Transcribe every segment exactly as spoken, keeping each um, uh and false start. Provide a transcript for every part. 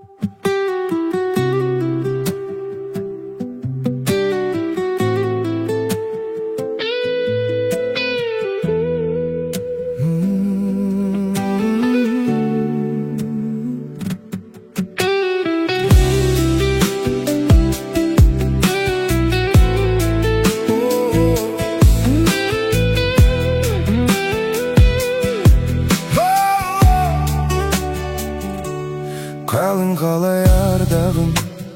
Қалың қалай ардағым,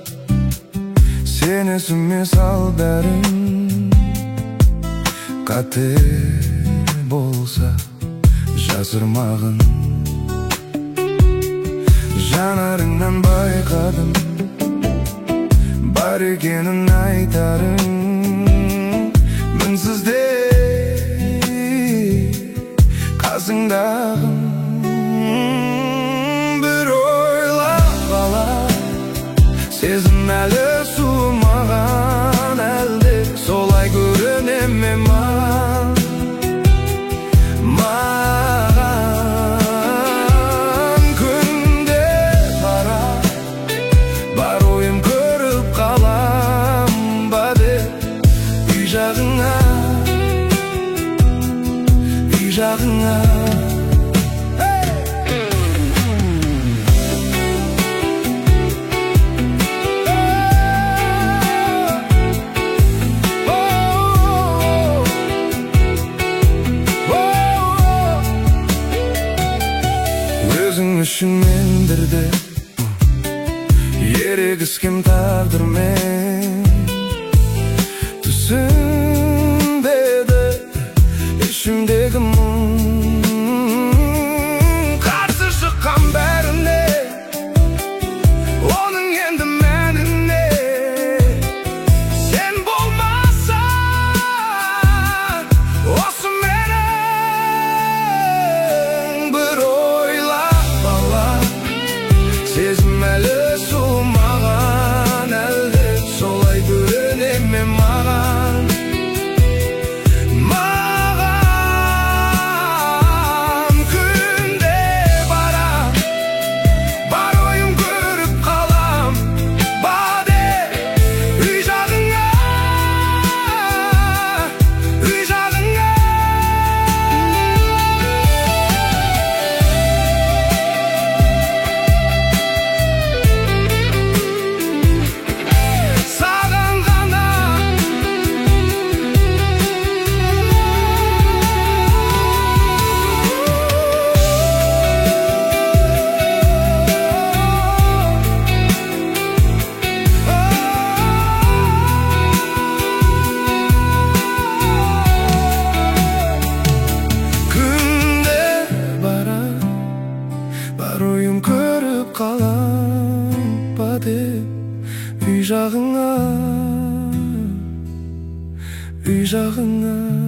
сен есіме сал бәрін. Қате болса жасырмағын, жанарыңнан байқадым, бар екенін айтарың. Мінсіз де қасыңдағым, сезім әлі суымаған, әлде солай көріне ме маған? Маған күнде бара, бар ойым көріп қалам ба деп үй жағыңа, үй жағыңа. Өзің үшін мен бірде ерегіскен тағдырмен, түсінбеді ішімдегі мұң. Қарсы шыққан бәріне, оның енді мәніне. Сен болмасаң осы менің бір сезім әлі суымаған, әлде солай көріне ме маған? Маған күнде бара, бар ойым көріп қалам ба деп үй жағыңа, үй жағыңа. Бар ойым көріп қалам ба деп үй жағыңа, үй жағыңа.